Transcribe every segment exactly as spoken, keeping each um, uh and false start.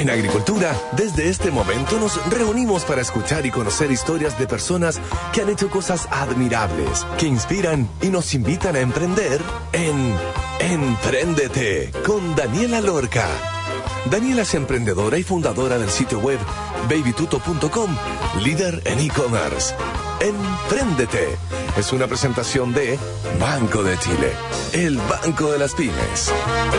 En Agricultura, desde este momento nos reunimos para escuchar y conocer historias de personas que han hecho cosas admirables, que inspiran y nos invitan a emprender en Empréndete con Daniela Lorca. Daniela es emprendedora y fundadora del sitio web baby tuto punto com, líder en e-commerce. Empréndete es una presentación de Banco de Chile, el banco de las pymes.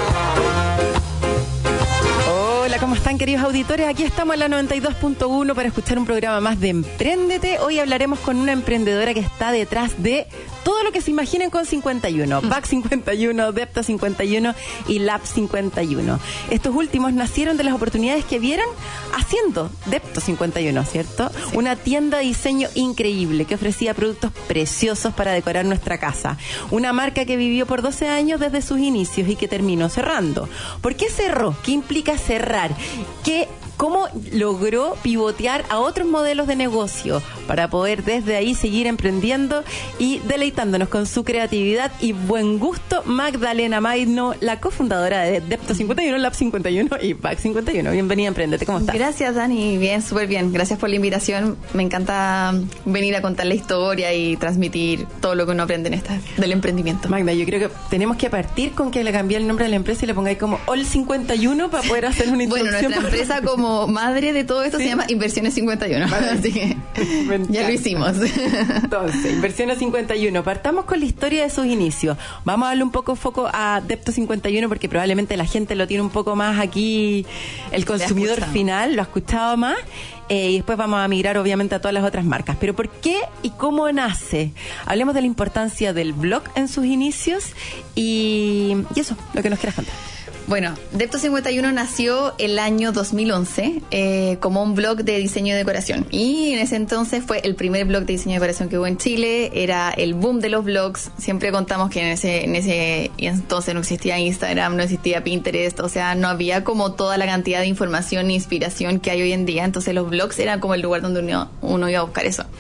Hola, ¿cómo están, queridos auditores? Aquí estamos en la noventa y dos punto uno para escuchar un programa más de Empréndete. Hoy hablaremos con una emprendedora que está detrás de todo lo que se imaginen con cincuenta y uno. Back cincuenta y uno, Depto cincuenta y uno y Lab cincuenta y uno. Estos últimos nacieron de las oportunidades que vieron haciendo Depto cincuenta y uno, ¿cierto? Sí. Una tienda de diseño increíble que ofrecía productos preciosos para decorar nuestra casa. Una marca que vivió por doce años desde sus inicios y que terminó cerrando. ¿Por qué cerró? ¿Qué implica cerrar? ¿Qué ¿Cómo logró pivotear a otros modelos de negocio para poder desde ahí seguir emprendiendo y deleitándonos con su creatividad y buen gusto? Magdalena Maidno, la cofundadora de Depto cincuenta y uno, Lab cincuenta y uno y Back cincuenta y uno. Bienvenida a Emprendete, ¿cómo estás? Gracias, Dani, bien, súper bien. Gracias por la invitación. Me encanta venir a contar la historia y transmitir todo lo que uno aprende en esta del emprendimiento. Magda, yo creo que tenemos que partir con que le cambié el nombre de la empresa y le pongáis como All cincuenta y uno para poder hacer una introducción. Bueno, nuestra empresa como madre de todo esto, ¿sí? Se llama Inversiones cincuenta y uno. Vale. Así que ya lo hicimos. Entonces, Inversiones cincuenta y uno. Partamos con la historia de sus inicios. Vamos a darle un poco foco a Depto cincuenta y uno porque probablemente la gente lo tiene un poco más aquí, el consumidor final, lo ha escuchado más. Eh, y después vamos a migrar obviamente a todas las otras marcas. Pero ¿por qué y cómo nace? Hablemos de la importancia del blog en sus inicios y, y eso, lo que nos quieras contar. Bueno, Depto cincuenta y uno nació el año dos mil once eh, como un blog de diseño y decoración. Y en ese entonces fue el primer blog de diseño y decoración que hubo en Chile. Era el boom de los blogs. Siempre contamos que en ese, en ese entonces no existía Instagram, no existía Pinterest. O sea, no había como toda la cantidad de información e inspiración que hay hoy en día. Entonces los blogs eran como el lugar donde uno, uno iba a buscar eso.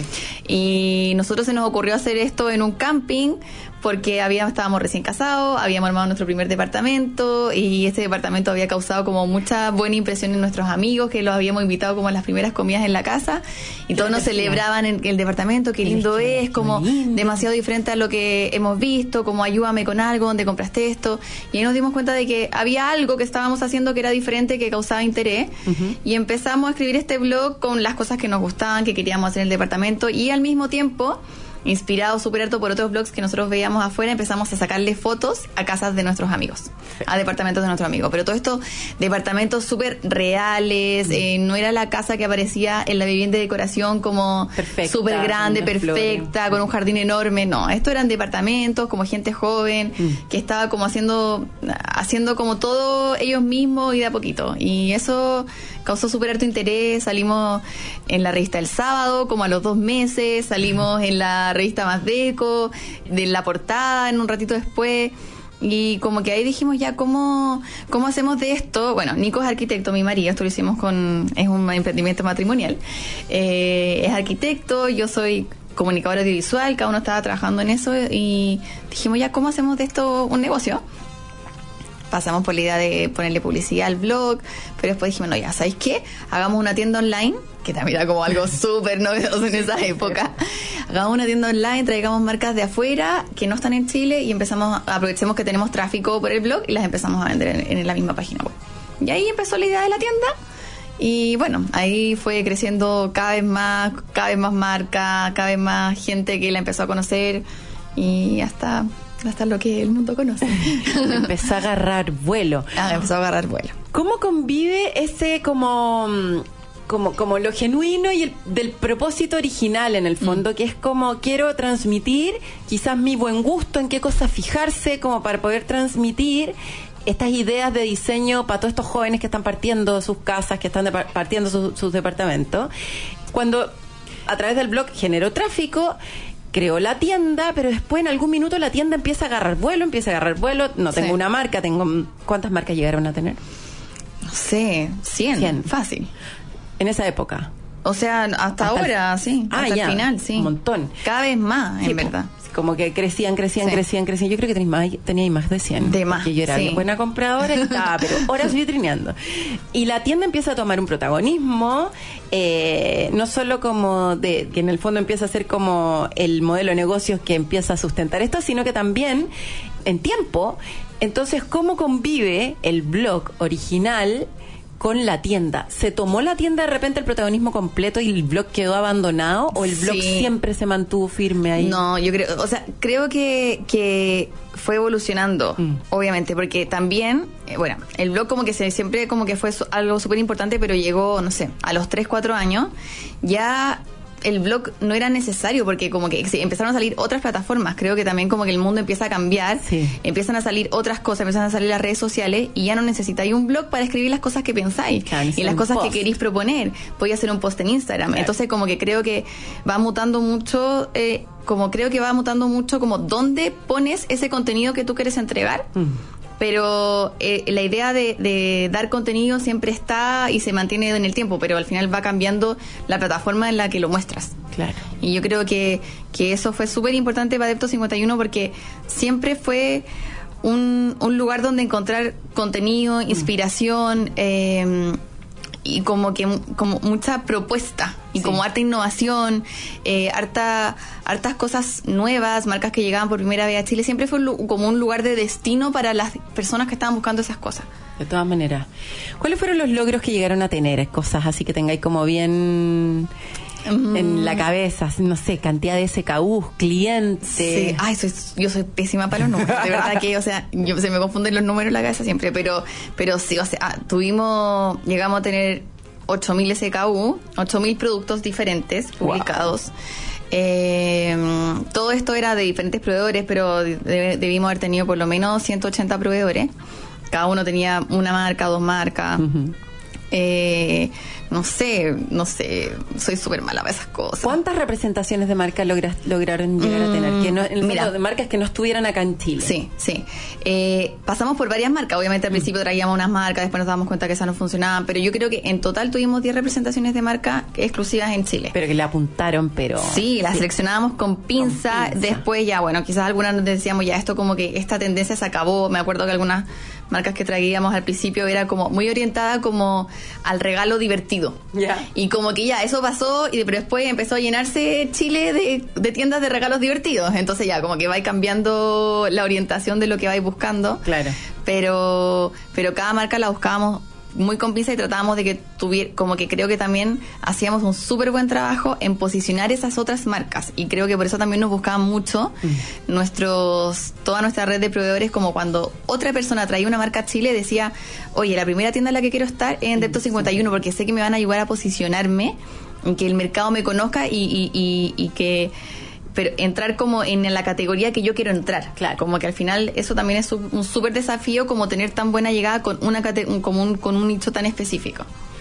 Y nosotros se nos ocurrió hacer esto en un camping porque habíamos, estábamos recién casados, habíamos armado nuestro primer departamento y este departamento había causado como mucha buena impresión en nuestros amigos, que los habíamos invitado como a las primeras comidas en la casa y todos nos celebraban en el departamento, qué lindo es, como demasiado diferente a lo que hemos visto, como ayúdame con algo, ¿dónde compraste esto? Y ahí nos dimos cuenta de que había algo que estábamos haciendo que era diferente, que causaba interés. Uh-huh. Y empezamos a escribir este blog con las cosas que nos gustaban, que queríamos hacer en el departamento y al mismo tiempo, inspirado súper harto por otros blogs que nosotros veíamos afuera, empezamos a sacarle fotos a casas de nuestros amigos, a departamentos de nuestros amigos. Pero todo esto, departamentos súper reales, eh, no era la casa que aparecía en la vivienda de decoración como súper grande, perfecta, flores, con un jardín enorme. No, esto eran departamentos, como gente joven, mm. que estaba como haciendo, haciendo como todo ellos mismos y de a poquito. Y eso causó súper harto interés. Salimos en la revista El Sábado, como a los dos meses, salimos en la revista Más Deco, de la portada en un ratito después, y como que ahí dijimos ya cómo, cómo hacemos de esto. Bueno, Nico es arquitecto, mi marido, esto lo hicimos con, es un emprendimiento matrimonial, eh, es arquitecto, yo soy comunicadora audiovisual, cada uno estaba trabajando en eso y dijimos ya cómo hacemos de esto un negocio. Pasamos por la idea de ponerle publicidad al blog, pero después dijimos, no, ya, ¿sabéis qué? Hagamos una tienda online, que también era como algo súper novedoso en esa época. Hagamos una tienda online, traigamos marcas de afuera que no están en Chile y empezamos, aprovechemos que tenemos tráfico por el blog y las empezamos a vender en, en la misma página web. Y ahí empezó la idea de la tienda. Y bueno, ahí fue creciendo cada vez más, cada vez más marca, cada vez más gente que la empezó a conocer y hasta... hasta lo que el mundo conoce. Empezó a agarrar vuelo. Ah, empezó a agarrar vuelo. ¿Cómo convive ese como, como, como lo genuino y el, del propósito original en el fondo, mm. que es como quiero transmitir quizás mi buen gusto, en qué cosas fijarse, como para poder transmitir estas ideas de diseño para todos estos jóvenes que están partiendo sus casas, que están de, partiendo su, sus departamentos? Cuando a través del blog generó tráfico, creó la tienda, pero después en algún minuto la tienda empieza a agarrar vuelo, empieza a agarrar vuelo. No tengo sí. una marca, tengo... ¿Cuántas marcas llegaron a tener? No sé, cien. cien. Fácil. En esa época. O sea, hasta, hasta ahora, el... sí. Ah, hasta ya. el final, sí. Un montón. Cada vez más, sí, en verdad. como que crecían, crecían, Sí. crecían, crecían. Yo creo que tenéis más, teníais más de cien. De más, Que yo era sí. bien buena compradora y estaba, pero horas vitrineando. Y la tienda empieza a tomar un protagonismo, eh, no solo como de, que en el fondo empieza a ser como el modelo de negocios que empieza a sustentar esto, sino que también en tiempo. Entonces, ¿cómo convive el blog original con la tienda? ¿Se tomó la tienda de repente el protagonismo completo y el blog quedó abandonado? ¿O el blog Sí. siempre se mantuvo firme ahí? No, yo creo, o sea, creo que, que fue evolucionando, Mm. obviamente, porque también, eh, bueno, el blog como que se, siempre como que fue su- algo súper importante, pero llegó, no sé, a los tres, cuatro años, ya el blog no era necesario porque como que sí, empezaron a salir otras plataformas. Creo que también como que el mundo empieza a cambiar, Sí. empiezan a salir otras cosas, empiezan a salir las redes sociales y ya no necesitáis un blog para escribir las cosas que pensáis Claro, y las un cosas post. que queréis proponer. Podía hacer un post en Instagram. Claro. Entonces como que creo que va mutando mucho, eh, como creo que va mutando mucho como dónde pones ese contenido que tú quieres entregar. Mm. Pero eh, la idea de, de dar contenido siempre está y se mantiene en el tiempo, pero al final va cambiando la plataforma en la que lo muestras. Claro. Y yo creo que, que eso fue súper importante para Adepto cincuenta y uno porque siempre fue un, un lugar donde encontrar contenido, inspiración, eh, y como que como mucha propuesta y Sí. como harta innovación, eh, harta hartas cosas nuevas, marcas que llegaban por primera vez a Chile. Siempre fue un lu- como un lugar de destino para las personas que estaban buscando esas cosas. De todas maneras. ¿Cuáles fueron los logros que llegaron a tener? Cosas así que tengáis como bien en la cabeza, no sé, cantidad de S K Us, clientes. Sí. Ay, soy, yo soy pésima para los números. De verdad que, o sea, yo, se me confunden los números en la cabeza siempre. Pero, pero sí, o sea, ah, tuvimos, llegamos a tener ocho mil S K U, ocho mil productos diferentes publicados. Eh, todo esto era de diferentes proveedores, pero de- debimos haber tenido por lo menos ciento ochenta proveedores. Cada uno tenía una marca, dos marcas. Ujú. Eh, no sé, no sé, soy súper mala para esas cosas. ¿Cuántas representaciones de marca logra- lograron llegar a tener? Que no, en el fondo, mira. de marcas que no estuvieran acá en Chile. Sí, sí. Eh, pasamos por varias marcas. Obviamente al principio traíamos unas marcas, después nos damos cuenta que esas no funcionaban, pero yo creo que en total tuvimos diez representaciones de marca exclusivas en Chile. Pero que le apuntaron, pero... Sí, las seleccionábamos con pinza. Con pinza. Después ya, bueno, quizás algunas nos decíamos ya esto como que esta tendencia se acabó. Me acuerdo que algunas marcas que traíamos al principio era como muy orientada como al regalo divertido. Ya. Y como que ya, eso pasó, y pero después empezó a llenarse Chile de, de tiendas de regalos divertidos. Entonces ya, como que vais cambiando la orientación de lo que vais buscando. Claro. Pero, pero cada marca la buscábamos muy con pinza y tratábamos de que tuviera, como que creo que también hacíamos un súper buen trabajo en posicionar esas otras marcas. Y creo que por eso también nos buscaban mucho Mm. nuestros, toda nuestra red de proveedores, como cuando otra persona traía una marca a Chile, decía, oye, la primera tienda en la que quiero estar es en Depto cincuenta y uno, porque sé que me van a ayudar a posicionarme, en que el mercado me conozca y, y, y, y que pero entrar como en la categoría que yo quiero entrar. Claro. Como que al final eso también es un súper desafío, como tener tan buena llegada con una cate- un- como un, con un nicho tan específico.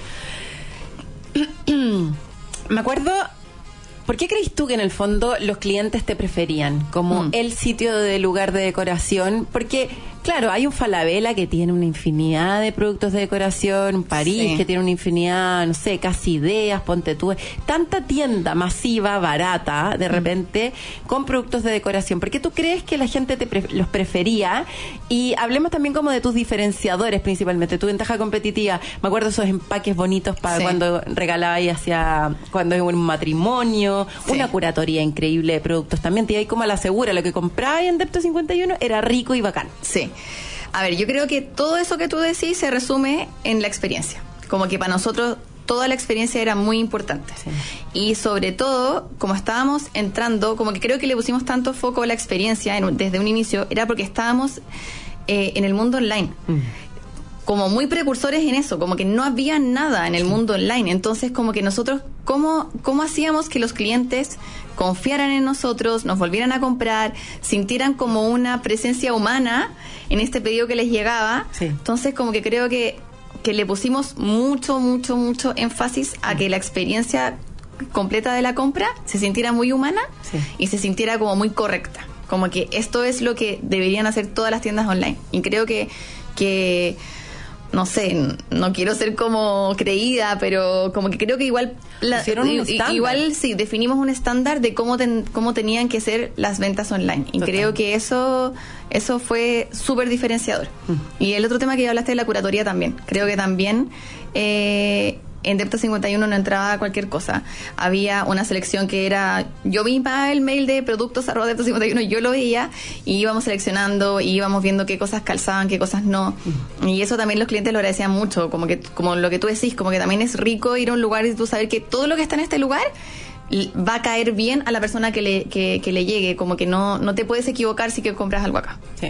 Me acuerdo... ¿Por qué crees tú que en el fondo los clientes te preferían como Mm. el sitio de lugar de decoración? Porque, claro, hay un Falabella que tiene una infinidad de productos de decoración, París Sí. que tiene una infinidad, no sé, casi ideas, ponte tú. Tanta tienda masiva, barata, de repente, con productos de decoración. ¿Por qué tú crees que la gente te pre- los prefería? Y hablemos también como de tus diferenciadores principalmente, tu ventaja competitiva. Me acuerdo esos empaques bonitos para Sí. cuando regalabas hacia cuando es un matrimonio, Sí. una curatoría increíble de productos también. Te iba ahí como a la segura, lo que comprabas en Depto cincuenta y uno era rico y bacán. Sí. A ver, yo creo que todo eso que tú decís se resume en la experiencia. Como que para nosotros toda la experiencia era muy importante. Sí. Y sobre todo, como estábamos entrando, como que creo que le pusimos tanto foco a la experiencia en un- desde un inicio, era porque estábamos eh, en el mundo online. Como muy precursores en eso, como que no había nada en el mundo online. Entonces, como que nosotros, ¿cómo, cómo hacíamos que los clientes confiaran en nosotros, nos volvieran a comprar, sintieran como una presencia humana en este pedido que les llegaba? Sí. Entonces, como que creo que, que le pusimos mucho, mucho, mucho énfasis a que la experiencia completa de la compra se sintiera muy humana, Sí. y se sintiera como muy correcta. Como que esto es lo que deberían hacer todas las tiendas online. Y creo que, que no sé, no quiero ser como creída, pero como que creo que igual la, i, igual sí definimos un estándar de cómo ten, cómo tenían que ser las ventas online y Total. creo que eso eso fue súper diferenciador. Mm. Y el otro tema que ya hablaste de la curatoría también, creo que también eh, en Depto cincuenta y uno no entraba cualquier cosa. Había una selección que era... Yo vi el mail de productos arroba Depto cincuenta y uno, yo lo veía y íbamos seleccionando y íbamos viendo qué cosas calzaban, qué cosas no. Uh-huh. Y eso también los clientes lo agradecían mucho. Como que como lo que tú decís, como que también es rico ir a un lugar y tú saber que todo lo que está en este lugar va a caer bien a la persona que le, que, que le llegue. Como que no, no te puedes equivocar si que compras algo acá. Sí.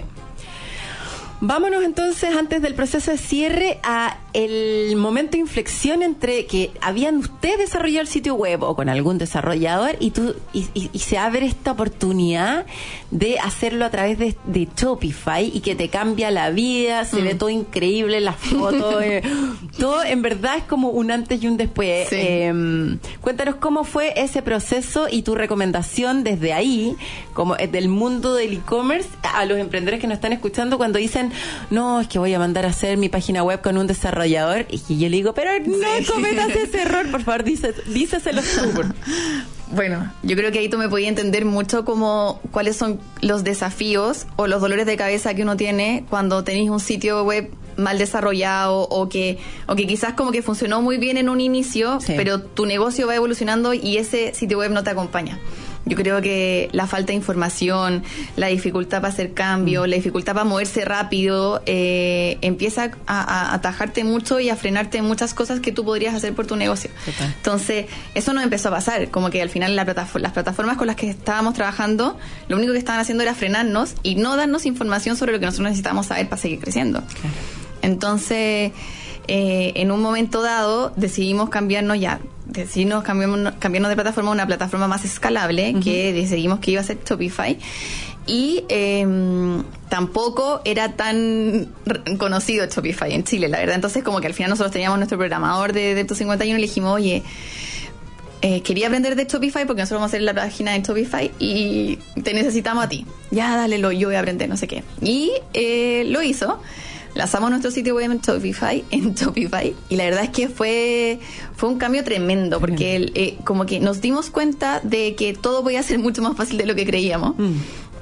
Vámonos entonces, antes del proceso de cierre, a el momento de inflexión entre que habían ustedes desarrollado el sitio web o con algún desarrollador y tú y, y, y se abre esta oportunidad de hacerlo a través de, de Shopify y que te cambia la vida, se mm. ve todo increíble, las fotos, eh, todo en verdad es como un antes y un después. Sí. Eh, cuéntanos cómo fue ese proceso y tu recomendación desde ahí, como del mundo del e-commerce, a los emprendedores que nos están escuchando cuando dicen, no, es que voy a mandar a hacer mi página web con un desarrollador, y yo le digo, pero no sí. cometas ese error, por favor, dice, díceselo tú. Bueno, yo creo que ahí tú me podías entender mucho como cuáles son los desafíos o los dolores de cabeza que uno tiene cuando tenéis un sitio web mal desarrollado o que o que quizás como que funcionó muy bien en un inicio, sí. pero tu negocio va evolucionando y ese sitio web no te acompaña. Yo creo que la falta de información, la dificultad para hacer cambio, mm. la dificultad para moverse rápido, eh, empieza a, a atajarte mucho y a frenarte muchas cosas que tú podrías hacer por tu negocio. Total. Entonces, eso nos empezó a pasar, como que al final la plataforma, las plataformas con las que estábamos trabajando, lo único que estaban haciendo era frenarnos y no darnos información sobre lo que nosotros necesitábamos saber para seguir creciendo. Claro. Entonces, eh, en un momento dado, decidimos cambiarnos ya, decidimos cambiarnos, cambiarnos de plataforma a una plataforma más escalable, uh-huh. que decidimos que iba a ser Shopify. Y eh, tampoco era tan conocido Shopify en Chile, la verdad. Entonces, como que al final nosotros teníamos nuestro programador de Depto cincuenta y uno y le dijimos, oye, eh, quería aprender de Shopify porque nosotros vamos a hacer la página de Shopify y te necesitamos a ti. Ya, dale, lo, yo voy a aprender, no sé qué. Y eh, lo hizo. Lanzamos nuestro sitio web en Shopify, en Shopify, y la verdad es que fue fue un cambio tremendo, porque el, eh, como que nos dimos cuenta de que todo podía ser mucho más fácil de lo que creíamos, mm.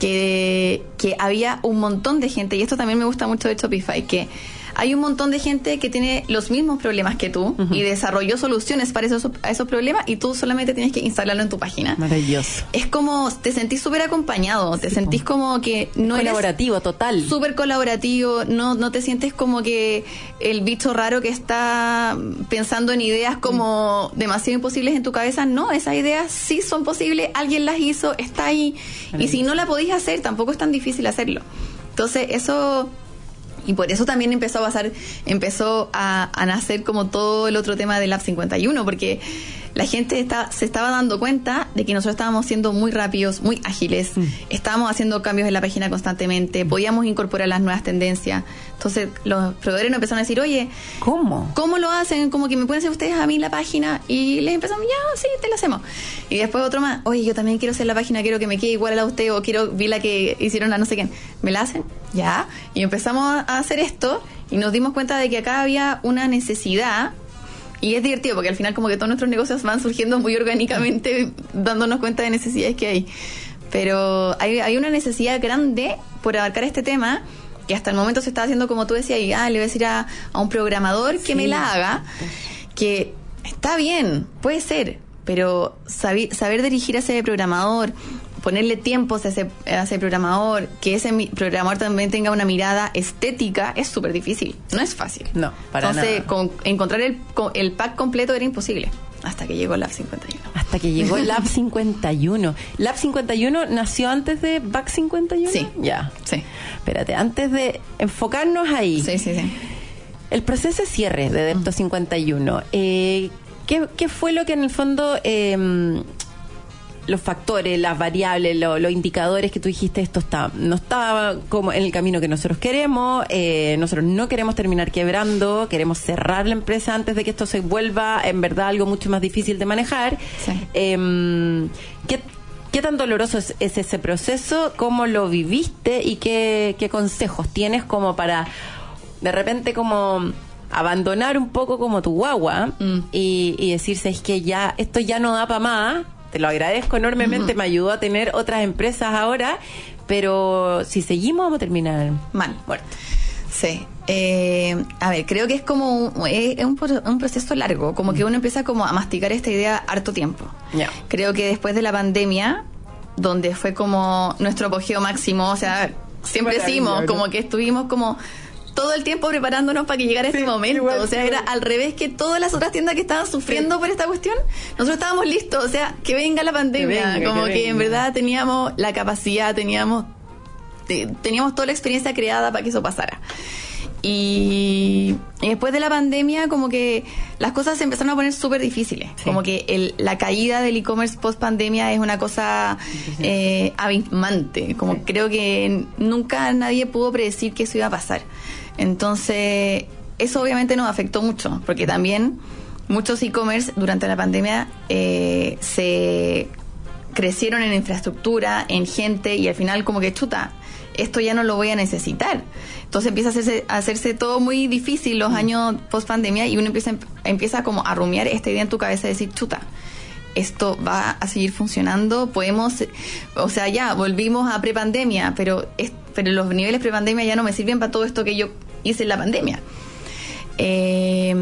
que, que había un montón de gente, y esto también me gusta mucho de Shopify, que hay un montón de gente que tiene los mismos problemas que tú uh-huh. y desarrolló soluciones para esos, a esos problemas y tú solamente tienes que instalarlo en tu página. Maravilloso. Es como, te sentís súper acompañado, te sí, sentís como que no eres... Colaborativo, total. Súper colaborativo, no, no te sientes como que el bicho raro que está pensando en ideas como mm. demasiado imposibles en tu cabeza. No, esas ideas sí son posibles, alguien las hizo, está ahí. Y si no la podís hacer, tampoco es tan difícil hacerlo. Entonces, eso... Y por eso también empezó a pasar, empezó a, a nacer como todo el otro tema del Lab cincuenta y uno, porque la gente está, se estaba dando cuenta de que nosotros estábamos siendo muy rápidos, muy ágiles, mm. estábamos haciendo cambios en la página constantemente, podíamos incorporar las nuevas tendencias. Entonces los proveedores nos empezaron a decir, oye, ¿cómo? ¿Cómo lo hacen? Como que me pueden hacer ustedes a mí la página. Y les empezamos, ya, sí, te la hacemos. Y después otro más, oye, yo también quiero hacer la página, quiero que me quede igual a la de usted, o quiero, vi la que hicieron la no sé quién. ¿Me la hacen? Ya. Y empezamos a hacer esto y nos dimos cuenta de que acá había una necesidad. Y es divertido porque al final como que todos nuestros negocios van surgiendo muy orgánicamente, dándonos cuenta de necesidades que hay. Pero hay, hay una necesidad grande por abarcar este tema, que hasta el momento se está haciendo como tú decías, y ah, le voy a decir a, a un programador que sí. me la haga, que está bien, puede ser, pero saber, saber dirigir a ese programador, ponerle tiempos a ese, a ese programador, que ese mi, programador también tenga una mirada estética, es súper difícil. No es fácil. No, para Entonces, nada. Con, encontrar el, con, el pack completo era imposible. Hasta que llegó Lab cincuenta y uno. Hasta que llegó Lab cincuenta y uno. ¿Lab cincuenta y uno nació antes de Back cincuenta y uno? Sí. Ya. Sí. Espérate, antes de enfocarnos ahí. Sí, sí, sí. El proceso de cierre de Depto uh-huh. cincuenta y uno. Eh, ¿qué, ¿Qué fue lo que en el fondo... Eh, los factores, las variables, lo, los indicadores que tú dijiste, esto está no estaba como en el camino que nosotros queremos, eh, nosotros no queremos terminar quebrando, queremos cerrar la empresa antes de que esto se vuelva en verdad algo mucho más difícil de manejar? Sí. Eh, ¿qué, ¿Qué tan doloroso es, es ese proceso? ¿Cómo lo viviste? ¿Y qué, qué consejos tienes como para de repente como abandonar un poco como tu guagua Mm. y, y decirse, es que ya, esto ya no da para más, te lo agradezco enormemente, Mm. me ayudó a tener otras empresas ahora, pero si seguimos vamos a terminar Mal. muertos. Sí. Eh, a ver, creo que es como un, es un, pro- un proceso largo, como que uno empieza como a masticar esta idea harto tiempo. Ya. Creo que después de la pandemia, donde fue como nuestro apogeo máximo, o sea, siempre decimos Maravilloso. como que estuvimos como todo el tiempo preparándonos para que llegara este Sí, momento. igual, O sea, igual. era al revés que todas las otras tiendas que estaban sufriendo por esta cuestión. Nosotros estábamos listos, o sea, que venga la pandemia. Que venga, como que que, en venga. verdad teníamos la capacidad, teníamos te- teníamos toda la experiencia creada para que eso pasara. Y, y después de la pandemia, como que las cosas se empezaron a poner súper difíciles. Sí. Como que el, la caída del e-commerce post pandemia es una cosa eh, abismante. Como Sí. creo que nunca nadie pudo predecir que eso iba a pasar. Entonces, eso obviamente nos afectó mucho, porque también muchos e-commerce durante la pandemia eh, se crecieron en infraestructura, en gente, y al final como que chuta, esto ya no lo voy a necesitar. Entonces empieza a hacerse, a hacerse todo muy difícil los años post pandemia, y uno empieza, empieza como a rumiar esta idea en tu cabeza de decir, chuta, esto va a seguir funcionando, podemos, o sea, ya volvimos a prepandemia, pero es, pero los niveles prepandemia ya no me sirven para todo esto que yo hice en la pandemia. Eh,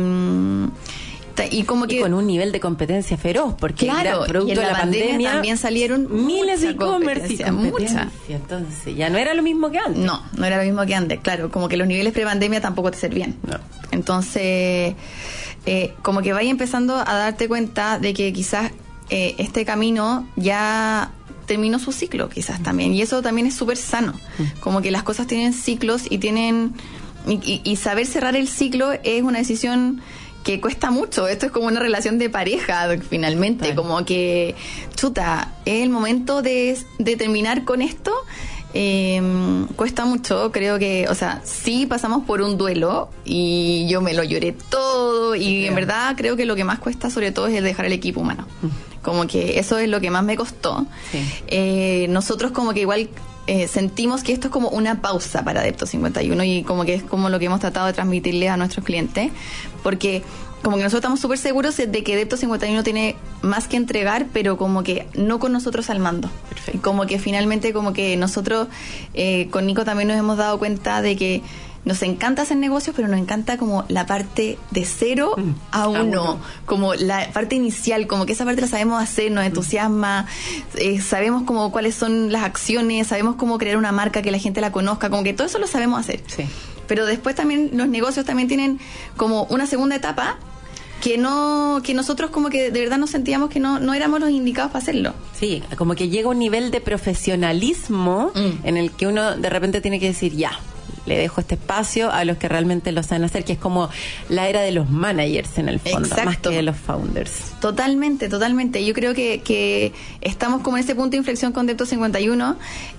y como que Y con un nivel de competencia feroz, porque claro, gra- producto y en de la, la pandemia, pandemia también salieron miles de mucha e-commerce y competencia, competencia. mucha. Entonces ya no era lo mismo que antes. No, no era lo mismo que antes, claro, como que los niveles prepandemia tampoco te servían. No. Entonces, eh, como que vaya empezando a darte cuenta de que quizás eh, este camino ya terminó su ciclo, quizás también, y eso también es súper sano, como que las cosas tienen ciclos y tienen y, y- y saber cerrar el ciclo es una decisión que cuesta mucho. Esto es como una relación de pareja finalmente, Claro. como que chuta, es el momento de, de terminar con esto. Eh, cuesta mucho, creo que, o sea, sí pasamos por un duelo y yo me lo lloré todo, y Sí. en verdad creo que lo que más cuesta sobre todo es el dejar el equipo humano. Como que eso es lo que más me costó. Sí. Eh, nosotros como que igual eh, sentimos que esto es como una pausa para Adepto cincuenta y uno, y como que es como lo que hemos tratado de transmitirle a nuestros clientes, porque como que nosotros estamos súper seguros de que Adepto cincuenta y uno tiene más que entregar, pero como que no con nosotros al mando. Perfecto. Y como que finalmente como que nosotros eh, con Nico también nos hemos dado cuenta de que nos encanta hacer negocios, pero nos encanta como la parte de cero Mm, a a uno, uno. como la parte inicial, como que esa parte la sabemos hacer, nos entusiasma, eh, sabemos como cuáles son las acciones, sabemos cómo crear una marca que la gente la conozca, como que todo eso lo sabemos hacer. Sí. Pero después también los negocios también tienen como una segunda etapa que no que nosotros como que de verdad nos sentíamos que no, no éramos los indicados para hacerlo. Sí, como que llega un nivel de profesionalismo Mm. en el que uno de repente tiene que decir, ya, le dejo este espacio a los que realmente lo saben hacer, que es como la era de los managers en el fondo, Exacto. más que de los founders. Totalmente, totalmente. Yo creo que, que estamos como en ese punto de inflexión con Depto cincuenta y uno.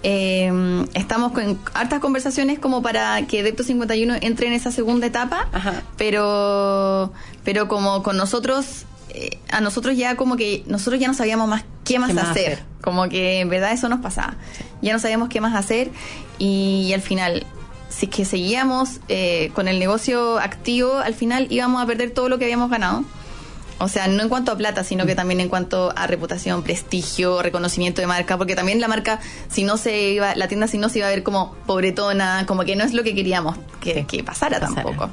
Eh, estamos con hartas conversaciones como para que Depto cincuenta y uno entre en esa segunda etapa, Ajá. pero pero como con nosotros, eh, a nosotros ya como que nosotros ya no sabíamos más qué más, ¿Qué más hacer. hacer? Como que en verdad eso nos pasaba. Ya no sabíamos qué más hacer, y, y al final, si es que seguíamos eh, con el negocio activo, al final íbamos a perder todo lo que habíamos ganado. O sea, no en cuanto a plata, sino que también en cuanto a reputación, prestigio, reconocimiento de marca, porque también la marca, si no se iba, la tienda si no se iba a ver como pobretona, como que no es lo que queríamos que, Sí, que pasara, pasara. tampoco.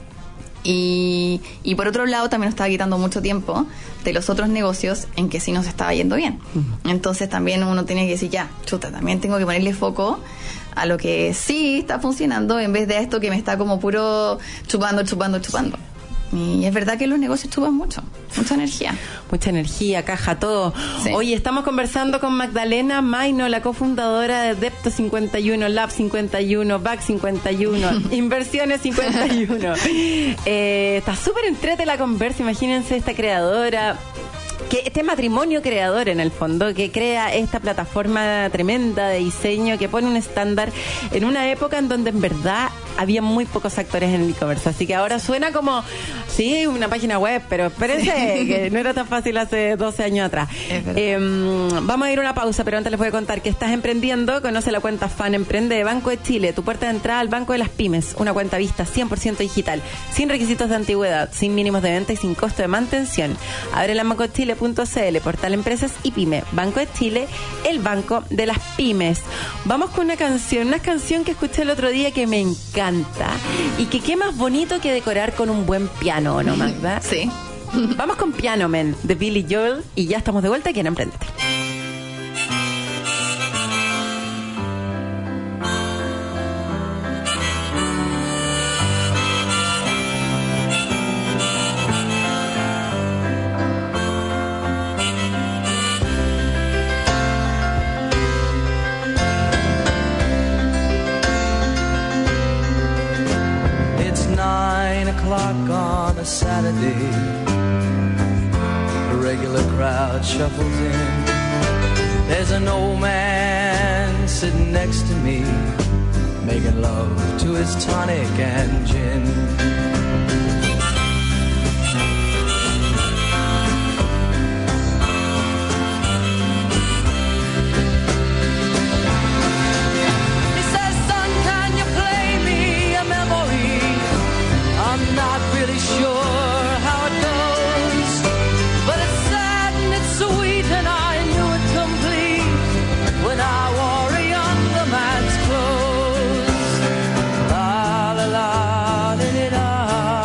Y, y por otro lado también nos estaba quitando mucho tiempo de los otros negocios en que sí nos estaba yendo bien. Entonces también uno tiene que decir, ya, chuta, también tengo que ponerle foco a lo que sí está funcionando en vez de esto que me está como puro chupando, chupando, chupando. Y es verdad que los negocios chupan mucho, mucha energía. Mucha energía, caja, todo. Sí. Hoy estamos conversando con Magdalena Maino, la cofundadora de Depto cincuenta y uno, Lab cincuenta y uno, Back cincuenta y uno, Inversiones cincuenta y uno. Eh, está súper entrete la conversa, imagínense esta creadora, que este matrimonio creador en el fondo, que crea esta plataforma tremenda de diseño, que pone un estándar en una época en donde en verdad había muy pocos actores en el e-commerce, así que ahora suena como, sí, una página web, pero espérense, que no era tan fácil hace doce años atrás. Eh, vamos a ir a una pausa, pero antes les voy a contar que estás emprendiendo. Conoce la cuenta Fan Emprende de Banco de Chile, tu puerta de entrada al Banco de las Pymes, una cuenta vista cien por ciento digital, sin requisitos de antigüedad, sin mínimos de venta y sin costo de mantención. Ábrela en banco chile punto c l, portal Empresas y Pyme. Banco de Chile, el banco de las pymes. Vamos con una canción, una canción que escuché el otro día que me encanta y que qué más bonito que decorar con un buen piano, ¿no, Magda? Sí. Vamos con Piano Man de Billy Joel y ya estamos de vuelta aquí en Emprendete. On a Saturday, a regular crowd shuffles in. There's an old man sitting next to me, making love to his tonic and gin. He says, son, can you play me a memory? I'm not really sure how it goes, but it's sad and it's sweet, and I knew it complete when I wore a younger man's clothes. La la la da da da,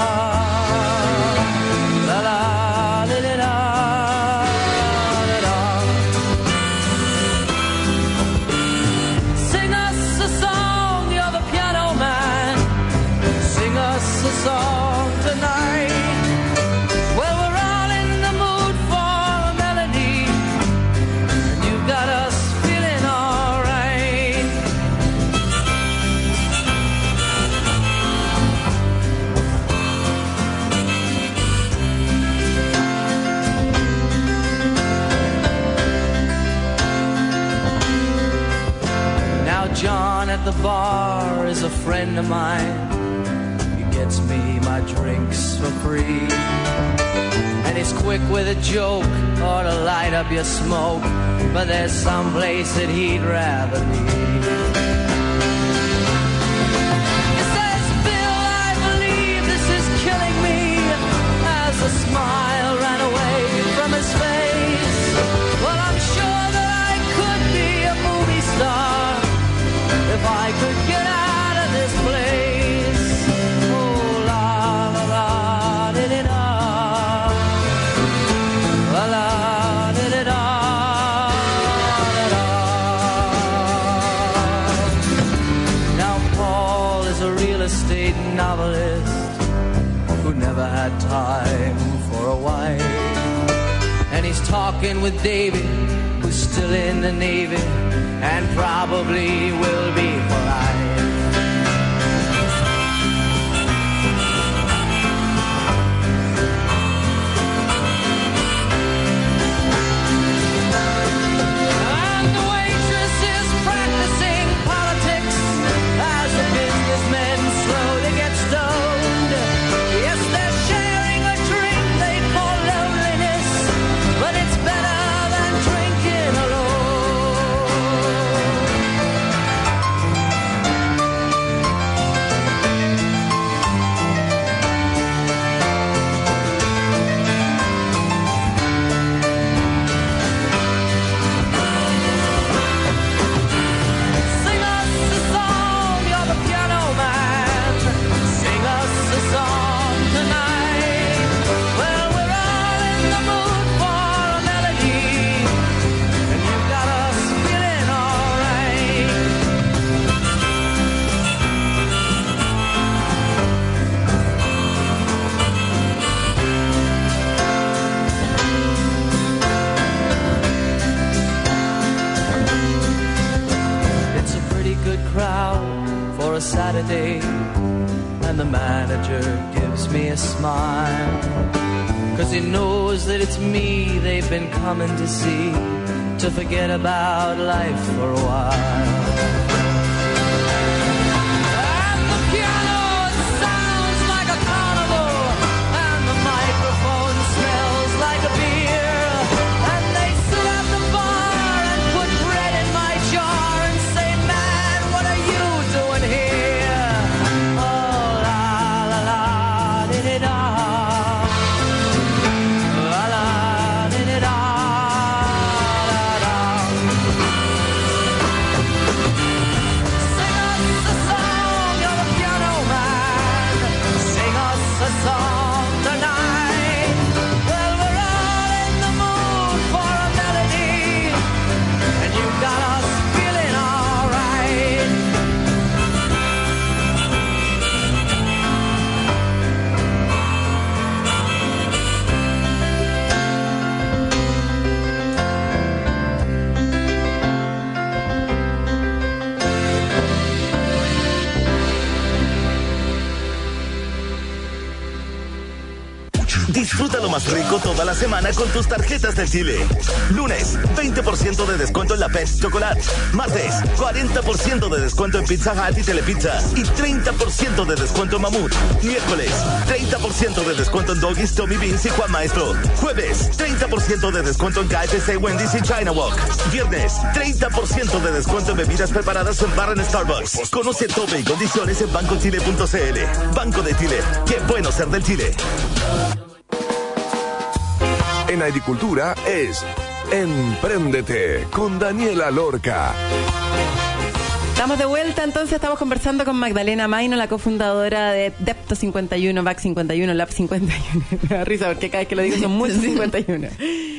la la da da da da. Sing us a song, you're the piano man. Sing us a song tonight. Well, we're all in the mood for a melody, and you've got us feeling all right. Now John at the bar is a friend of mine. Gets me my drinks for free, and he's quick with a joke or to light up your smoke, but there's some place that he'd rather be. He says, Bill, I believe this is killing me, as a smile ran away from his face. Well, I'm sure that I could be a movie star if I could get out of this place. Novelist who never had time for a wife, and he's talking with David, who's still in the Navy and probably will be for life. And the waitress is practicing politics as the businessmen slowly get stoned. Yes, they're sharing a drink they call loneliness, but it's better than drinking alone. Sing us a song, you're the piano man. Sing us a song tonight. Well, we're all in the mood for a melody, and you got us feeling all right. It's a pretty good crowd for a Saturday, and the manager gives me a smile, 'cause he knows that it's me they've been coming to see, to forget about life for a while. And the piano Disfruta lo más rico toda la semana con tus tarjetas del Chile. Lunes, veinte por ciento de descuento en la Pez Chocolate. Martes, cuarenta por ciento de descuento en Pizza Hut y Telepizza. Y treinta por ciento de descuento en Mamut. Miércoles, treinta por ciento de descuento en Doggies, Tommy Beans y Juan Maestro. Jueves, treinta por ciento de descuento en K F C, Wendy's y China Walk. Viernes, treinta por ciento de descuento en bebidas preparadas en bar en Starbucks. Conoce tope y condiciones en banco chile punto c l. Banco de Chile. Qué bueno ser del Chile. En agricultura es Empréndete con Daniela Lorca. Estamos de vuelta, entonces estamos conversando con Magdalena Maino, la cofundadora de Depto cincuenta y uno, Back cincuenta y uno, Lab cincuenta y uno. Me da risa porque cada vez que lo digo son muchos cincuenta y uno.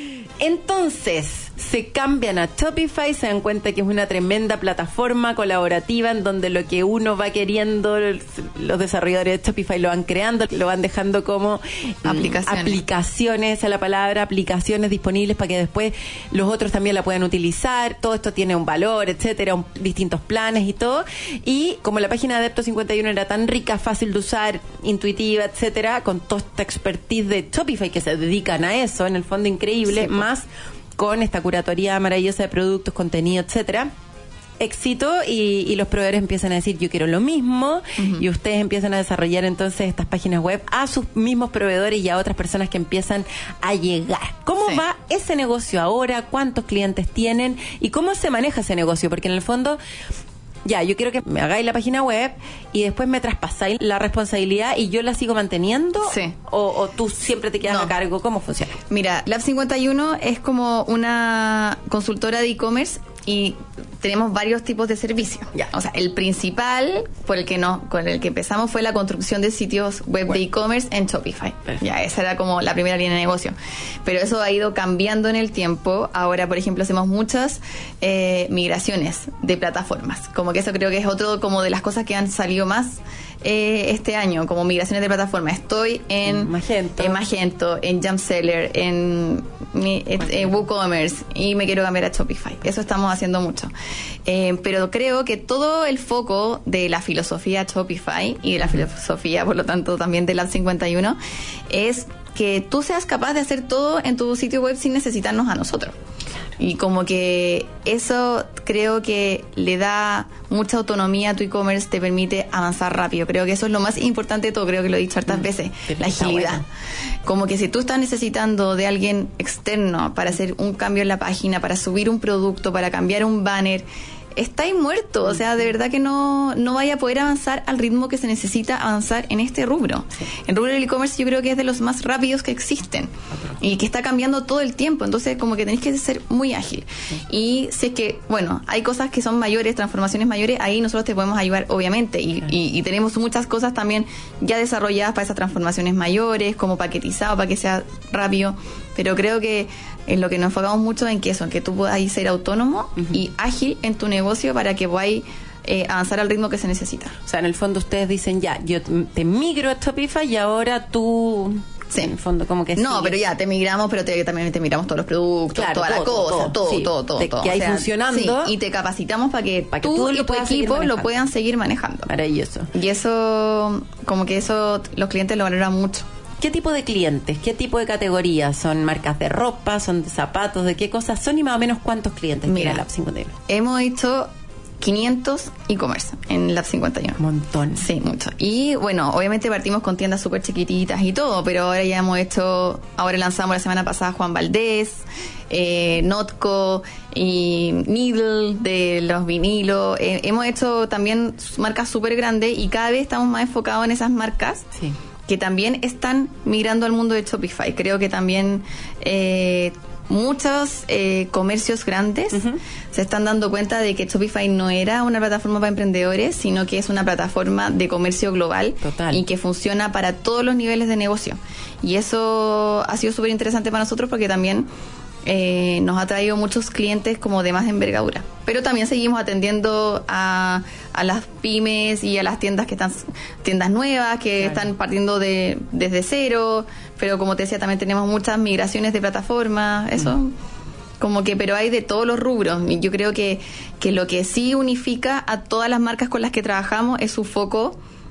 Entonces, se cambian a Shopify, se dan cuenta que es una tremenda plataforma colaborativa en donde lo que uno va queriendo, los desarrolladores de Shopify lo van creando, lo van dejando como aplicaciones, aplicaciones esa es la palabra, aplicaciones disponibles para que después los otros también la puedan utilizar. Todo esto tiene un valor, etcétera, un, distintos planes y todo. Y como la página de Depto cincuenta y uno era tan rica, fácil de usar, intuitiva, etcétera, con toda esta expertise de Shopify que se dedican a eso, en el fondo increíble, sí, más con esta curatoría maravillosa de productos, contenido, etcétera, éxito, y, y los proveedores empiezan a decir yo quiero lo mismo, uh-huh. y ustedes empiezan a desarrollar entonces estas páginas web a sus mismos proveedores y a otras personas que empiezan a llegar. ¿Cómo sí. va ese negocio ahora? ¿Cuántos clientes tienen? ¿Y cómo se maneja ese negocio? Porque en el fondo, ya, yo quiero que me hagáis la página web y después me traspasáis la responsabilidad y yo la sigo manteniendo. Sí. O, o tú siempre te quedas no. a cargo. ¿Cómo funciona? Mira, Lab cincuenta y uno es como una consultora de e-commerce y tenemos varios tipos de servicios. Ya. O sea, el principal por el que no, con el que empezamos fue la construcción de sitios web bueno. de e-commerce en Shopify. Perfecto. Ya, esa era como la primera línea de negocio. Pero eso ha ido cambiando en el tiempo. Ahora, por ejemplo, hacemos muchas eh, migraciones de plataformas. Como que eso creo que es otro como de las cosas que han salido más eh, este año, como migraciones de plataforma. Estoy en Magento, en, Magento, en Jumpseller, en, en, en WooCommerce y me quiero cambiar a Shopify. Eso estamos haciendo mucho. Eh, pero creo que todo el foco de la filosofía Shopify y de la filosofía, por lo tanto, también de Lab cincuenta y uno es que tú seas capaz de hacer todo en tu sitio web sin necesitarnos a nosotros. Y como que eso creo que le da mucha autonomía a tu e-commerce, te permite avanzar rápido. Creo que eso es lo más importante de todo, creo que lo he dicho hartas mm, veces, la agilidad. Bueno. Como que si tú estás necesitando de alguien externo para hacer un cambio en la página, para subir un producto, para cambiar un banner, estáis muerto, o sea, de verdad que no, no vaya a poder avanzar al ritmo que se necesita avanzar en este rubro. Sí. El rubro del e-commerce yo creo que es de los más rápidos que existen y que está cambiando todo el tiempo, entonces como que tenéis que ser muy ágil. Sí. Y si es que, bueno, hay cosas que son mayores, transformaciones mayores, ahí nosotros te podemos ayudar, obviamente, y, claro. y, y tenemos muchas cosas también ya desarrolladas para esas transformaciones mayores, como paquetizado, para que sea rápido, pero creo que en lo que nos enfocamos mucho en que eso, en que tú puedas ser autónomo uh-huh. y ágil en tu negocio para que podáis eh, avanzar al ritmo que se necesita. O sea, en el fondo ustedes dicen ya, yo te migro a Shopify y ahora tú... Sí. En el fondo como que no, sigue. Pero ya te migramos, pero te, también te migramos todos los productos, claro, toda todo, la cosa, todo, todo, sí, todo, todo, te, todo. Que hay o sea, funcionando. Sí, y te capacitamos para que, para que tú, tú y lo tu equipo lo puedan seguir manejando. Maravilloso. Y eso, como que eso los clientes lo valoran mucho. ¿Qué tipo de clientes? ¿Qué tipo de categorías? ¿Son marcas de ropa? ¿Son de zapatos? ¿De qué cosas son? Y más o menos ¿cuántos clientes Mira, tiene Lab cincuenta y uno? Hemos hecho quinientos e-commerce en Lab cincuenta y uno. Un montón. Sí, mucho. Y bueno, obviamente partimos con tiendas súper chiquititas y todo, pero ahora ya hemos hecho, ahora lanzamos la semana pasada Juan Valdés, eh, Notco y Needle de los vinilos. Eh, hemos hecho también marcas súper grandes y cada vez estamos más enfocados en esas marcas. Sí. Que también están migrando al mundo de Shopify. Creo que también eh, muchos eh, comercios grandes uh-huh. se están dando cuenta de que Shopify no era una plataforma para emprendedores, sino que es una plataforma de comercio global. Total. Y que funciona para todos los niveles de negocio. Y eso ha sido súper interesante para nosotros porque también eh, nos ha traído muchos clientes como de más envergadura. Pero también seguimos atendiendo a, a las pymes y a las tiendas que están tiendas nuevas que claro. están partiendo de desde cero, pero como te decía también tenemos muchas migraciones de plataformas, eso mm. como que, pero hay de todos los rubros. Y yo creo que, que lo que sí unifica a todas las marcas con las que trabajamos es su foco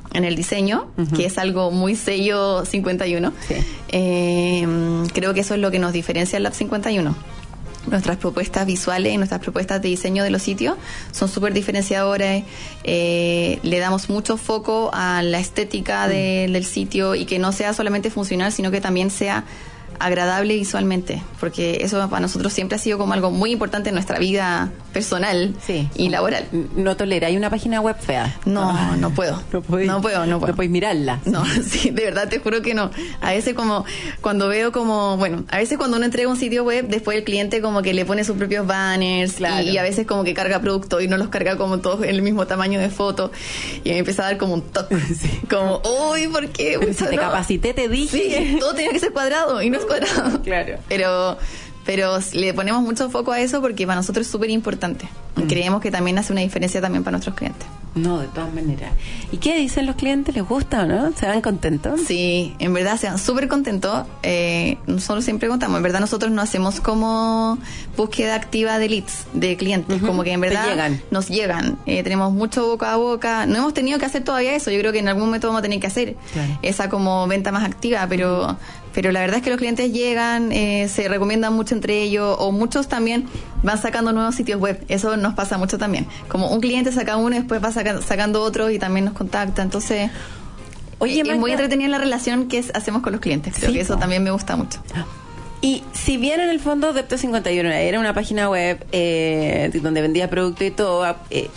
en el diseño, uh-huh. que es algo muy sello cincuenta y uno. Sí. Eh, creo que eso es lo que nos diferencia en Lab cincuenta y uno. Nuestras propuestas visuales y nuestras propuestas de diseño de los sitios son súper diferenciadoras. Eh, le damos mucho foco a la estética mm. de, del sitio y que no sea solamente funcional, sino que también sea agradable visualmente, porque eso para nosotros siempre ha sido como algo muy importante en nuestra vida personal sí. y laboral. ¿No toleráis una página web fea? No, ah, no puedo. No, podéis, no puedo, no puedo. No podéis mirarla. No, sí, de verdad te juro que no. A veces como cuando veo como, bueno, a veces cuando uno entrega un sitio web, después el cliente como que le pone sus propios banners claro. y, y a veces como que carga producto y no los carga como todos en el mismo tamaño de foto y me empieza a dar como un toque. Sí. Como, uy, ¿por qué? Pero si te no. capacité, te dije. Sí, todo tiene que ser cuadrado y no es cuadrado. Claro. Pero, pero le ponemos mucho foco a eso porque para nosotros es súper importante. Mm. Creemos que también hace una diferencia también para nuestros clientes. No, de todas maneras. ¿Y qué dicen los clientes? ¿Les gusta o no? ¿Se van contentos? Sí, en verdad se van súper contentos. Eh, nosotros siempre contamos, en verdad nosotros no hacemos como búsqueda activa de leads, de clientes, uh-huh. como que en verdad llegan. nos llegan. Eh, tenemos mucho boca a boca. No hemos tenido que hacer todavía eso. Yo creo que en algún momento vamos a tener que hacer claro. esa como venta más activa, pero... Pero la verdad es que los clientes llegan, eh, se recomiendan mucho entre ellos, o muchos también van sacando nuevos sitios web. Eso nos pasa mucho también. Como un cliente saca uno y después va saca, sacando otro y también nos contacta. Entonces, Oye, es muy entretenida la relación que es, hacemos con los clientes. Creo sí, que eso no. también me gusta mucho. Y si bien en el fondo Depto cincuenta y uno era una página web eh, donde vendía producto y todo... Eh,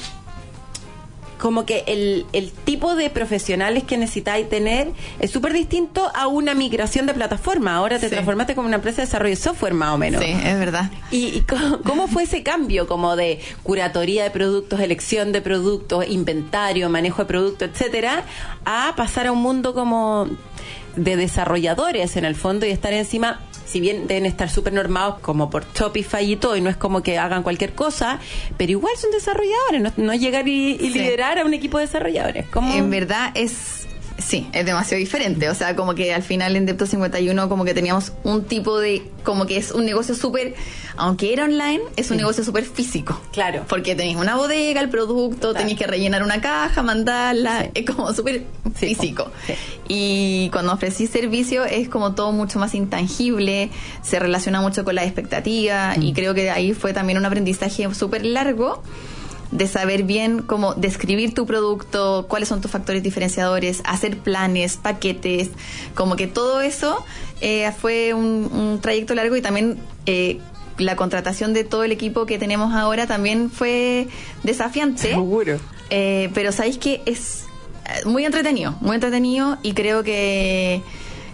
como que el, el tipo de profesionales que necesitáis tener es súper distinto a una migración de plataforma. Ahora te sí. transformaste como una empresa de desarrollo de software más o menos. Sí, es verdad. ¿Y, y cómo, cómo fue ese cambio como de curatoría de productos, elección de productos, inventario, manejo de productos, etcétera, a pasar a un mundo como de desarrolladores en el fondo y estar encima... Si bien deben estar súper normados como por Shopify y todo, y no es como que hagan cualquier cosa, pero igual son desarrolladores, no, no llegar y, y sí. liderar a un equipo de desarrolladores. ¿Cómo? En verdad es... Sí, es demasiado diferente. O sea, como que al final en Depto cincuenta y uno como que teníamos un tipo de... Como que es un negocio súper... Aunque era online, es un sí. negocio súper físico. Claro. Porque tenéis una bodega, el producto, claro. tenéis que rellenar una caja, mandarla. Sí. Es como súper sí, físico. Sí. Y cuando ofrecí servicio es como todo mucho más intangible. Se relaciona mucho con la expectativa. Mm. Y creo que ahí fue también un aprendizaje súper largo de saber bien cómo describir tu producto, cuáles son tus factores diferenciadores, hacer planes, paquetes, como que todo eso eh, fue un, un trayecto largo y también eh, la contratación de todo el equipo que tenemos ahora también fue desafiante. Seguro. Eh, pero sabéis que es muy entretenido, muy entretenido y creo que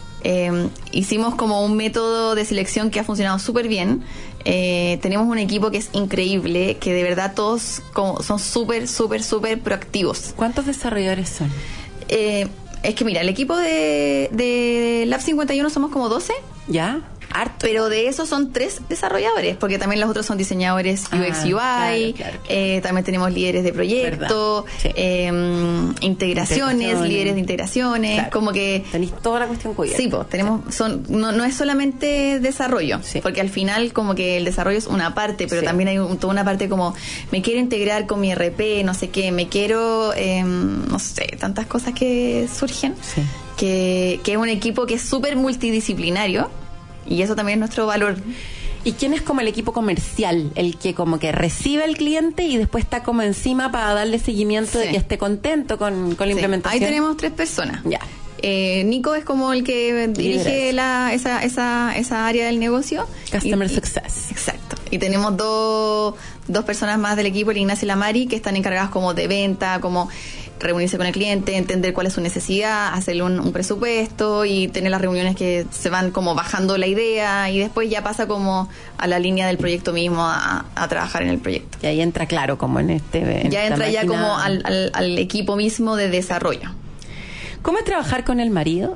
eh, hicimos como un método de selección que ha funcionado súper bien. Eh, tenemos un equipo que es increíble, que de verdad todos como, son súper, súper, súper proactivos. ¿Cuántos desarrolladores son? Eh, es que mira, el equipo de, de Lab cincuenta y uno somos como doce. ¿Ya? Harto. Pero de esos son tres desarrolladores, porque también los otros son diseñadores U X U I, ah, claro, claro. Eh, también tenemos líderes de proyecto, sí. eh, integraciones, integraciones, líderes de integraciones, claro. como que... Tenéis toda la cuestión cubierta. Sí, pues tenemos, sí. son, no, no es solamente desarrollo, sí. porque al final como que el desarrollo es una parte, pero sí. también hay un, toda una parte como, me quiero integrar con mi R P, no sé qué, me quiero, eh, no sé, tantas cosas que surgen, sí. que, que es un equipo que es súper multidisciplinario. Y eso también es nuestro valor. ¿Y quién es como el equipo comercial? El que como que recibe al cliente y después está como encima para darle seguimiento sí. de que esté contento con, con la sí. implementación. Ahí tenemos tres personas. Ya. Eh, Nico es como el que dirige la, esa, esa, esa área del negocio. Customer y, Success. Y, exacto. Y tenemos dos, dos personas más del equipo, el Ignacio y la Mari, que están encargadas como de venta, como reunirse con el cliente, entender cuál es su necesidad, hacerle un, un presupuesto y tener las reuniones que se van como bajando la idea y después ya pasa como a la línea del proyecto mismo a, a trabajar en el proyecto. Y ahí entra claro como en este... En ya entra máquina. Ya como al, al, al equipo mismo de desarrollo. ¿Cómo es trabajar con el marido?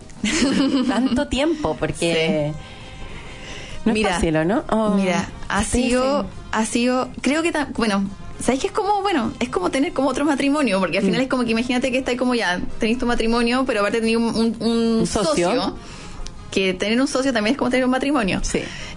Tanto tiempo, porque... Sí. No mira, es fácil, ¿o no? Oh, mira, ha sido, ha sido, creo que, ta, bueno, ¿sabes qué? Es como, bueno, es como tener como otro matrimonio, porque al final mm. es como que imagínate que estáis como ya, tenéis tu matrimonio, pero aparte tenéis un, un, un, un socio. socio, que tener un socio también es como tener un matrimonio. Sí.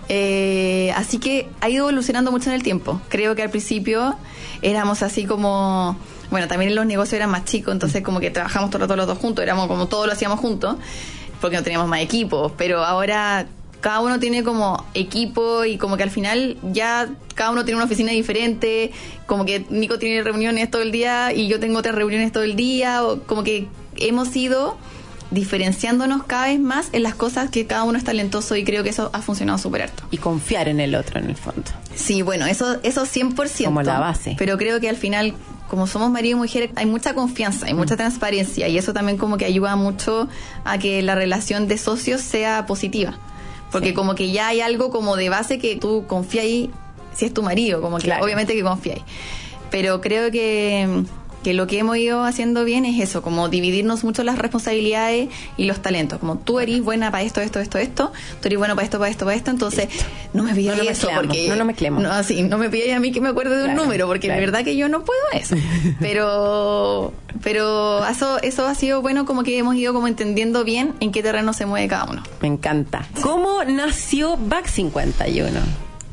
Eh, así que ha ido evolucionando mucho en el tiempo. Creo que al principio éramos así como bueno, también los negocios eran más chicos, entonces como que trabajamos todo el rato los dos juntos, éramos como todo lo hacíamos juntos, porque no teníamos más equipos, pero ahora cada uno tiene como equipo y como que al final ya cada uno tiene una oficina diferente, como que Nico tiene reuniones todo el día y yo tengo otras reuniones todo el día, o como que hemos ido diferenciándonos cada vez más en las cosas que cada uno es talentoso, y creo que eso ha funcionado súper harto. Y confiar en el otro, en el fondo. Sí, bueno, eso eso cien por ciento. Como la base. Pero creo que al final, como somos marido y mujer, hay mucha confianza, hay mucha transparencia, y eso también como que ayuda mucho a que la relación de socios sea positiva. Porque sí, como que ya hay algo como de base que tú confías ahí, si es tu marido, como que claro, obviamente que confías. Pero creo que, que lo que hemos ido haciendo bien es eso, como dividirnos mucho las responsabilidades y los talentos. Como tú eres buena para esto, esto, esto, esto, tú eres bueno para esto, para esto, para esto, entonces esto. no me pidáis no eso porque... No lo mezclemos. No, sí, no me pidáis a mí que me acuerde de un claro, número, porque claro, de verdad que yo no puedo eso. Pero... Pero eso, eso ha sido bueno, como que hemos ido como entendiendo bien en qué terreno se mueve cada uno. Me encanta. ¿Cómo nació Back cincuenta y uno?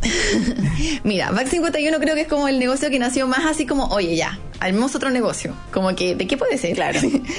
Mira, Back cincuenta y uno creo que es como el negocio que nació más así como, oye, ya, armemos otro negocio. Como que, ¿de qué puede ser? Claro.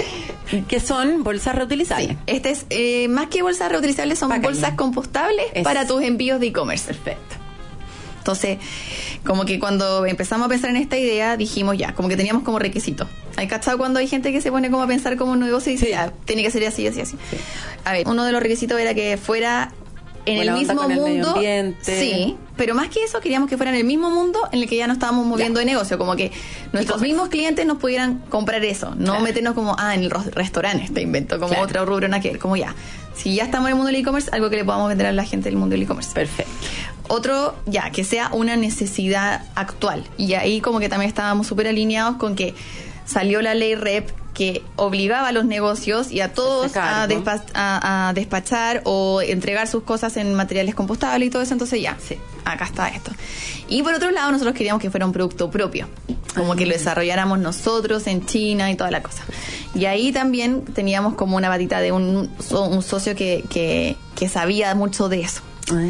Que son bolsas reutilizables. Sí, este es, eh, más que bolsas reutilizables, son Packaging. Bolsas compostables es. Para tus envíos de e-commerce. Perfecto. Entonces, como que cuando empezamos a pensar en esta idea, dijimos ya, como que teníamos como requisito. ¿Hay cachado cuando hay gente que se pone como a pensar como un negocio y dice, sí, ya, tiene que ser así, así, así? Sí. A ver, uno de los requisitos era que fuera en Buena el mismo mundo. El sí, pero más que eso, queríamos que fuera en el mismo mundo en el que ya nos estábamos moviendo ya. De negocio, como que nuestros mismos clientes nos pudieran comprar eso, no claro. meternos como, ah, en el restaurante, te invento, como claro. otra rubro, que como ya. Si ya estamos en el mundo del e-commerce, algo que le podamos vender a la gente del mundo del e-commerce. Perfecto. Otro, ya, que sea una necesidad actual. Y ahí como que también estábamos súper alineados con que salió la ley R E P que obligaba a los negocios y a todos a, despa- a, a despachar o entregar sus cosas en materiales compostables y todo eso. Entonces ya, sí, acá está esto. Y por otro lado, nosotros queríamos que fuera un producto propio, como que lo desarrolláramos nosotros en China y toda la cosa. Y ahí también teníamos como una batita de un, un socio que, que, que sabía mucho de eso.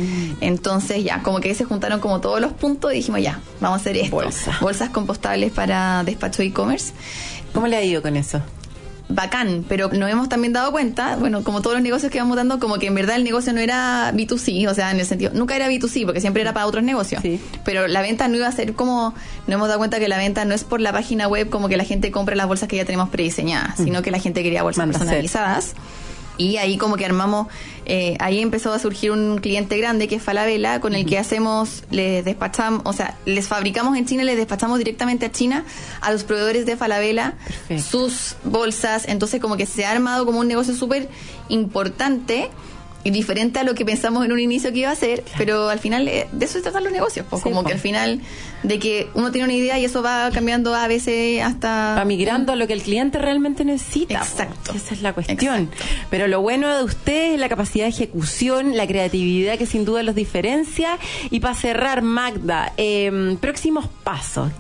Entonces ya, como que se juntaron como todos los puntos y dijimos ya, vamos a hacer esto. Bolsa. Bolsas compostables para despacho e-commerce. ¿Cómo le ha ido con eso? Bacán, pero nos hemos también dado cuenta, bueno, como todos los negocios que vamos dando, como que en verdad el negocio no era B dos C, o sea, en el sentido, nunca era B dos C, porque siempre era para otros negocios, sí. Pero la venta no iba a ser como, nos hemos dado cuenta que la venta no es por la página web, como que la gente compra las bolsas que ya tenemos prediseñadas, mm. sino que la gente quería bolsas Manda personalizadas. Ser. Y ahí como que armamos, eh, ahí empezó a surgir un cliente grande que es Falabella, con el uh-huh. que hacemos, les despachamos, o sea, les fabricamos en China y les despachamos directamente a China, a los proveedores de Falabella, Perfecto. Sus bolsas. Entonces como que se ha armado como un negocio súper importante y diferente a lo que pensamos en un inicio que iba a ser, claro. Pero al final de eso se tratan los negocios, pues, sí, como pues. Que al final de que uno tiene una idea y eso va cambiando a veces hasta... Va migrando a lo que el cliente realmente necesita. Exacto. Pues. Esa es la cuestión. Exacto. Pero lo bueno de ustedes es la capacidad de ejecución, la creatividad que sin duda los diferencia. Y para cerrar, Magda, eh, próximos pasos.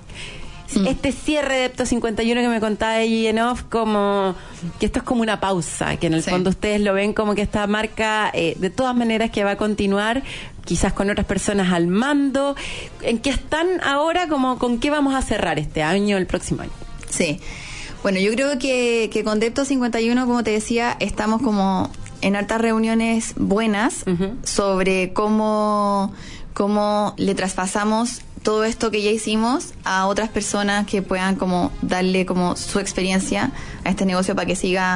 Este cierre de Epto cincuenta y uno que me contaba ahí en off, como que esto es como una pausa, que en el sí. fondo ustedes lo ven como que esta marca eh, de todas maneras que va a continuar, quizás con otras personas al mando. ¿En qué están ahora? Como, ¿con qué vamos a cerrar este año, el próximo año? Sí, bueno, yo creo que, que con Epto cincuenta y uno, como te decía, estamos como en hartas reuniones buenas uh-huh. sobre cómo, cómo le traspasamos todo esto que ya hicimos a otras personas que puedan como darle como su experiencia a este negocio para que siga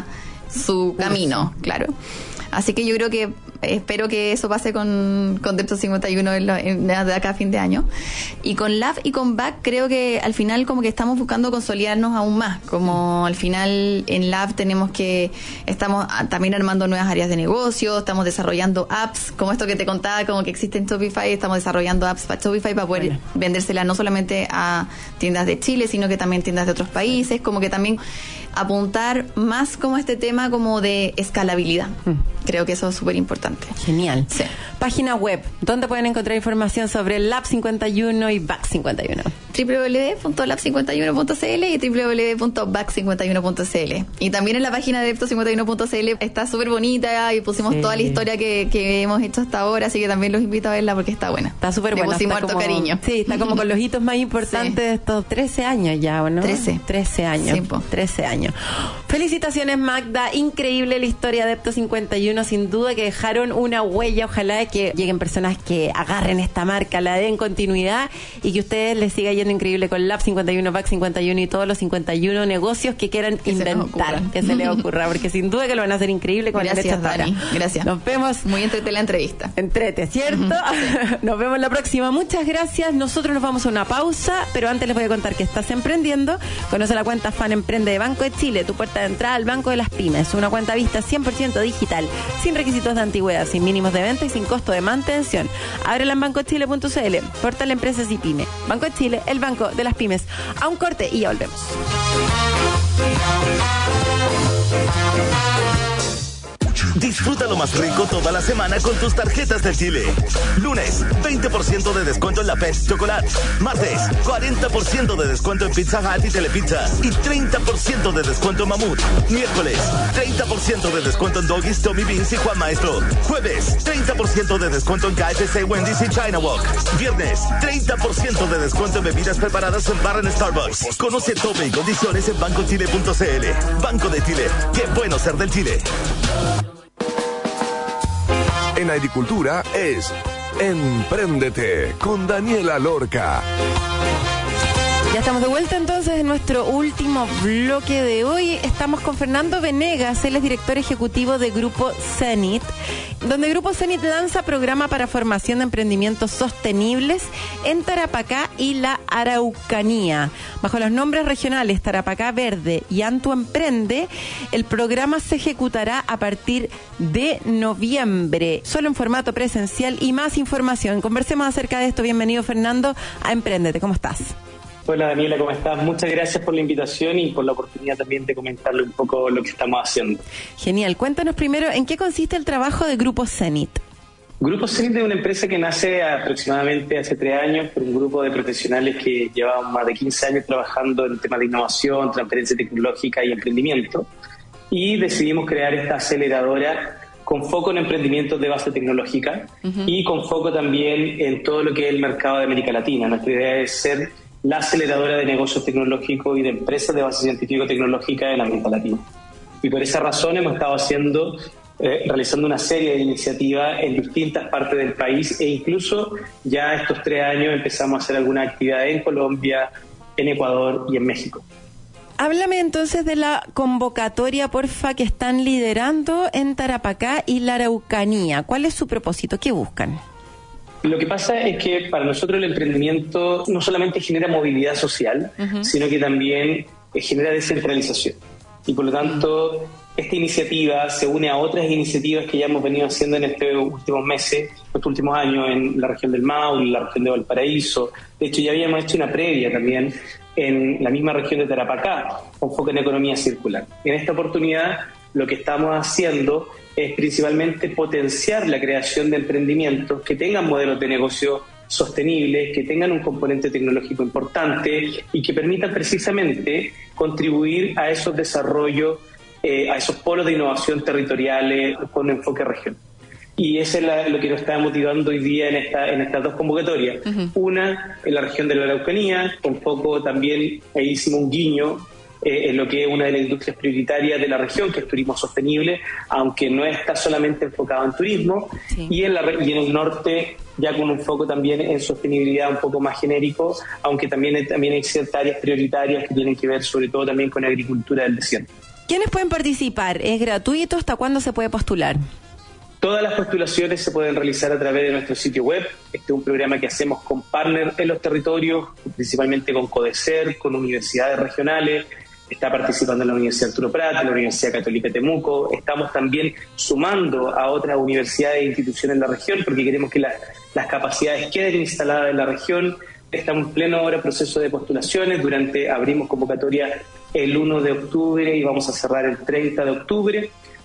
su camino, claro. Así que yo creo que espero que eso pase con, con Epto cincuenta y uno en lo, en, de acá a fin de año. Y con Lab y con Back creo que al final como que estamos buscando consolidarnos aún más. Como al final en Lab tenemos que, estamos también armando nuevas áreas de negocio, estamos desarrollando apps, como esto que te contaba, como que existe en Shopify, estamos desarrollando apps para Shopify para poder bueno. vendérsela no solamente a tiendas de Chile, sino que también tiendas de otros países, como que también apuntar más como este tema como de escalabilidad. Mm. Creo que eso es súper importante. Genial. Sí. Página web, ¿dónde pueden encontrar información sobre Lab cincuenta y uno y Back cincuenta y uno? doble u doble u doble u punto lab cincuenta y uno punto c l y doble u doble u doble u punto back cincuenta y uno punto c l. Y también en la página de Depto cincuenta y uno punto c l está súper bonita y pusimos sí. toda la historia que, que hemos hecho hasta ahora, así que también los invito a verla porque está buena. Está súper buena. Le pusimos harto como, cariño. Sí, está como con los hitos más importantes sí. de estos trece años ya, ¿o no? trece. trece años. Sí, trece años. Felicitaciones, Magda. Increíble la historia de Depto cincuenta y uno, sin duda que dejaron una huella. Ojalá que lleguen personas que agarren esta marca, la den continuidad y que ustedes les siga yendo increíble con Lab cincuenta y uno, Back cincuenta y uno y todos los cincuenta y uno negocios que quieran que inventar, se que se les ocurra, porque sin duda que lo van a hacer increíble con Gracias, el hecho hasta Dani. ahora. Gracias. Nos vemos. Muy entrete la entrevista. Entrete, ¿cierto? Uh-huh. Nos vemos la próxima. Muchas gracias. Nosotros nos vamos a una pausa, pero antes les voy a contar que estás emprendiendo. Conoce la cuenta Fan Emprende de Banco de Chile, tu puerta de entrada al Banco de las Pymes. Una cuenta vista cien por ciento digital, sin requisitos de antigüedad, sin mínimos de venta y sin costo de mantención. Ábrela en banco chile punto c l, portal Empresas y Pyme. Banco de Chile, el banco de las pymes. A un corte y ya volvemos. Disfruta lo más rico toda la semana con tus tarjetas del Chile. Lunes, veinte por ciento de descuento en la P E T Chocolate. Martes, cuarenta por ciento de descuento en Pizza Hut y Telepizza. Y treinta por ciento de descuento en Mamut. Miércoles, treinta por ciento de descuento en Doggies, Tommy Beans y Juan Maestro. Jueves, treinta por ciento de descuento en K F C, Wendy's y China Walk. Viernes, treinta por ciento de descuento en bebidas preparadas en bar en Starbucks. Conoce todo y condiciones en banco chile punto c l. Banco de Chile. Qué bueno ser del Chile. En agricultura es Empréndete con Daniela Lorca. Ya estamos de vuelta entonces en nuestro último bloque de hoy. Estamos con Fernando Venegas, él es director ejecutivo de Grupo Zenit, donde Grupo Zenit lanza programa para formación de emprendimientos sostenibles en Tarapacá y la Araucanía. Bajo los nombres regionales Tarapacá Verde y Antu Emprende, el programa se ejecutará a partir de noviembre, solo en formato presencial. Y más información, conversemos acerca de esto. Bienvenido, Fernando, a Empréndete. ¿Cómo estás? Hola Daniela, ¿cómo estás? Muchas gracias por la invitación y por la oportunidad también de comentarle un poco lo que estamos haciendo. Genial. Cuéntanos primero, ¿en qué consiste el trabajo de Grupo Zenit? Grupo Zenit es una empresa que nace aproximadamente hace tres años por un grupo de profesionales que llevaban más de quince años trabajando en temas de innovación, transferencia tecnológica y emprendimiento. Y decidimos crear esta aceleradora con foco en emprendimientos de base tecnológica uh-huh. y con foco también en todo lo que es el mercado de América Latina. Nuestra idea es ser la aceleradora de negocios tecnológicos y de empresas de base científico-tecnológica en América Latina. Y por esa razón hemos estado haciendo, eh, realizando una serie de iniciativas en distintas partes del país e incluso ya estos tres años empezamos a hacer alguna actividad en Colombia, en Ecuador y en México. Háblame entonces de la convocatoria, porfa, que están liderando en Tarapacá y la Araucanía. ¿Cuál es su propósito? ¿Qué buscan? Lo que pasa es que para nosotros el emprendimiento no solamente genera movilidad social, uh-huh. sino que también genera descentralización. Y por lo tanto, esta iniciativa se une a otras iniciativas que ya hemos venido haciendo en estos últimos meses, estos últimos años, en la región del Maule, en la región de Valparaíso. De hecho, ya habíamos hecho una previa también en la misma región de Tarapacá, con foco en economía circular. En esta oportunidad, lo que estamos haciendo es principalmente potenciar la creación de emprendimientos que tengan modelos de negocio sostenibles, que tengan un componente tecnológico importante y que permitan precisamente contribuir a esos desarrollos, eh, a esos polos de innovación territoriales con enfoque regional. Y eso es la, lo que nos está motivando hoy día en, esta, en estas dos convocatorias. Uh-huh. Una en la región de la Araucanía, con poco también ahí hicimos un guiño eh, en lo que es una de las industrias prioritarias de la región, que es turismo sostenible, aunque no está solamente enfocado en turismo, sí. y, en la, y en el norte ya con un foco también en sostenibilidad un poco más genérico, aunque también, también hay ciertas áreas prioritarias que tienen que ver sobre todo también con agricultura del desierto. ¿Quiénes pueden participar? ¿Es gratuito? ¿Hasta cuándo se puede postular? Todas las postulaciones se pueden realizar a través de nuestro sitio web. Este es un programa que hacemos con partners en los territorios, principalmente con CODECER, con universidades regionales. Está participando en la Universidad Arturo Prat, la Universidad Católica de Temuco. Estamos también sumando a otras universidades e instituciones en la región porque queremos que la, las capacidades queden instaladas en la región. Estamos en pleno ahora proceso de postulaciones. Durante abrimos convocatoria el uno de octubre y vamos a cerrar el treinta de octubre.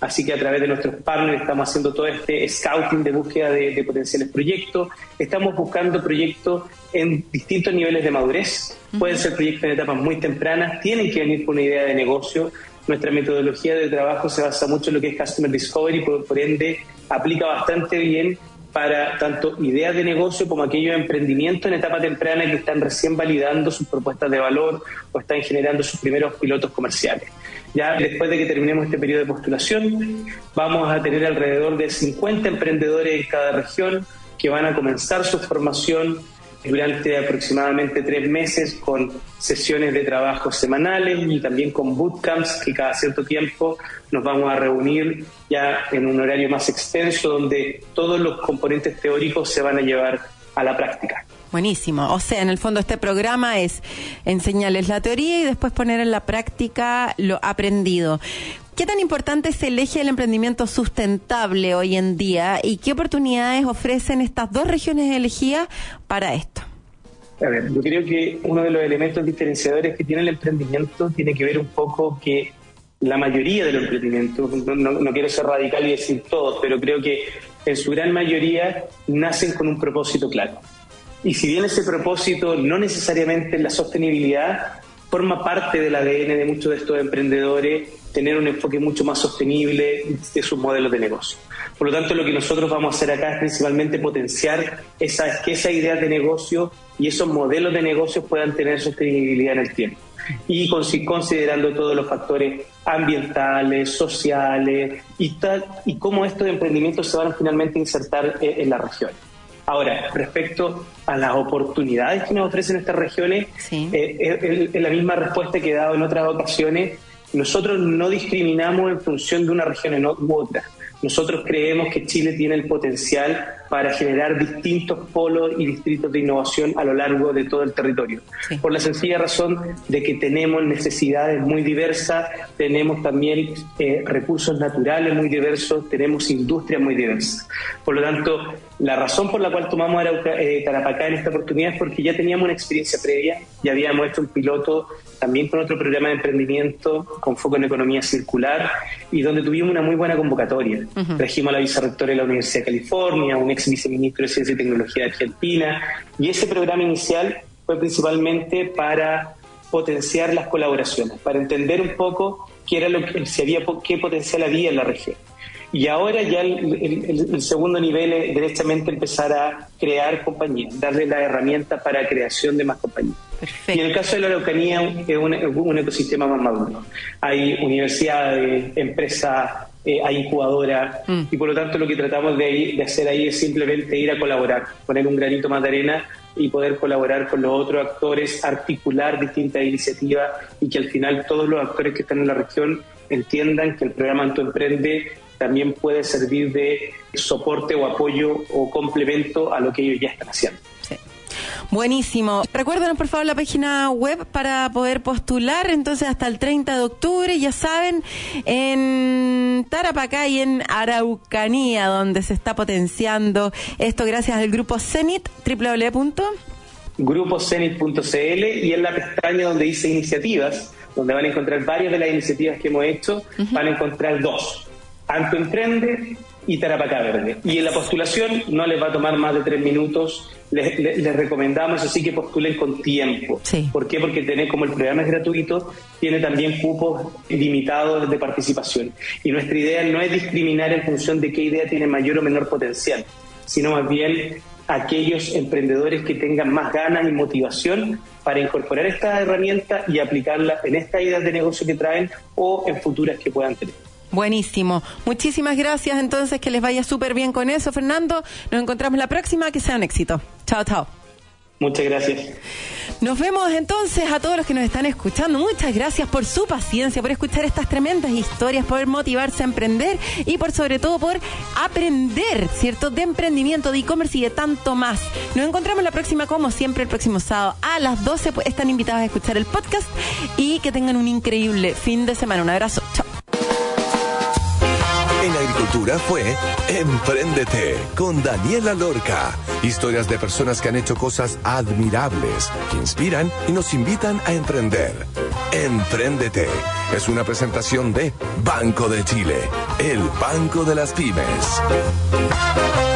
así que a través de nuestros partners estamos haciendo todo este scouting de búsqueda de, de potenciales proyectos. Estamos buscando proyectos en distintos niveles de madurez, pueden ser proyectos en etapas muy tempranas, tienen que venir con una idea de negocio. Nuestra metodología de trabajo se basa mucho en lo que es Customer Discovery, por, por ende aplica bastante bien para tanto ideas de negocio como aquellos emprendimientos en etapa temprana que están recién validando sus propuestas de valor o están generando sus primeros pilotos comerciales. Ya después de que terminemos este periodo de postulación, vamos a tener alrededor de cincuenta emprendedores en cada región que van a comenzar su formación durante aproximadamente tres meses con sesiones de trabajo semanales y también con bootcamps que cada cierto tiempo nos vamos a reunir ya en un horario más extenso donde todos los componentes teóricos se van a llevar a la práctica. Buenísimo. O sea, en el fondo este programa es enseñarles la teoría y después poner en la práctica lo aprendido. ¿Qué tan importante es el eje del emprendimiento sustentable hoy en día y qué oportunidades ofrecen estas dos regiones elegidas para esto? A ver, yo creo que uno de los elementos diferenciadores que tiene el emprendimiento tiene que ver un poco que la mayoría de los emprendimientos, no, no, no quiero ser radical y decir todos, pero creo que en su gran mayoría nacen con un propósito claro. Y si bien ese propósito no necesariamente es la sostenibilidad, forma parte del A D N de muchos de estos emprendedores tener un enfoque mucho más sostenible de sus modelos de negocio. Por lo tanto, lo que nosotros vamos a hacer acá es principalmente potenciar esas, que esas ideas de negocio y esos modelos de negocio puedan tener sostenibilidad en el tiempo. Y considerando todos los factores ambientales, sociales y, tal, y cómo estos emprendimientos se van a finalmente insertar en, en la región. Ahora, respecto a las oportunidades que nos ofrecen estas regiones, sí. eh, es, es la misma respuesta que he dado en otras ocasiones. Nosotros no discriminamos en función de una región u otra. Nosotros creemos que Chile tiene el potencial para generar distintos polos y distritos de innovación a lo largo de todo el territorio. Sí. Por la sencilla razón de que tenemos necesidades muy diversas, tenemos también eh, recursos naturales muy diversos, tenemos industrias muy diversas. Por lo tanto, la razón por la cual tomamos Arauca, eh, Tarapacá en esta oportunidad es porque ya teníamos una experiencia previa, ya habíamos hecho un piloto también con otro programa de emprendimiento con foco en economía circular y donde tuvimos una muy buena convocatoria. Uh-huh. Trajimos a la vicerrectora de la Universidad de California, un ex viceministro de Ciencia y Tecnología de Argentina, y ese programa inicial fue principalmente para potenciar las colaboraciones, para entender un poco qué era lo que, si había, qué potencial había en la región. Y ahora ya el, el, el segundo nivel es derechamente empezar a crear compañías, darle la herramienta para creación de más compañías. Perfecto. Y en el caso de la Araucanía es un, un ecosistema más maduro. Hay universidades, empresas, eh, hay incubadoras, mm. y por lo tanto lo que tratamos de, ir, de hacer ahí es simplemente ir a colaborar, poner un granito más de arena y poder colaborar con los otros actores, articular distintas iniciativas y que al final todos los actores que están en la región entiendan que el programa Anto Emprende también puede servir de soporte o apoyo o complemento a lo que ellos ya están haciendo. Sí. Buenísimo. Recuérdenos por favor la página web para poder postular, entonces hasta el treinta de octubre, ya saben, en Tarapacá y en Araucanía, donde se está potenciando esto gracias al Grupo Zenit, doble u doble u doble u punto grupo zenit punto c l, y en la pestaña donde dice iniciativas, donde van a encontrar varias de las iniciativas que hemos hecho, uh-huh. van a encontrar dos. Anto Emprende y Tarapacá Verde. Y en la postulación no les va a tomar más de tres minutos. Les, les, les recomendamos así que postulen con tiempo. Sí. ¿Por qué? Porque tiene, como el programa es gratuito, tiene también cupos limitados de participación. Y nuestra idea no es discriminar en función de qué idea tiene mayor o menor potencial, sino más bien aquellos emprendedores que tengan más ganas y motivación para incorporar estas herramientas y aplicarlas en estas ideas de negocio que traen o en futuras que puedan tener. Buenísimo. Muchísimas gracias, entonces, que les vaya súper bien con eso, Fernando. Nos encontramos la próxima, que sea un éxito. Chao, chao. Muchas gracias. Nos vemos entonces a todos los que nos están escuchando. Muchas gracias por su paciencia, por escuchar estas tremendas historias, por motivarse a emprender y por sobre todo por aprender, ¿cierto?, de emprendimiento, de e-commerce y de tanto más. Nos encontramos la próxima, como siempre, el próximo sábado a las doce. Pues están invitados a escuchar el podcast y que tengan un increíble fin de semana. Un abrazo. Chao. En Agricultura fue Empréndete con Daniela Lorca. Historias de personas que han hecho cosas admirables, que inspiran y nos invitan a emprender. Empréndete es una presentación de Banco de Chile. el banco de las pymes.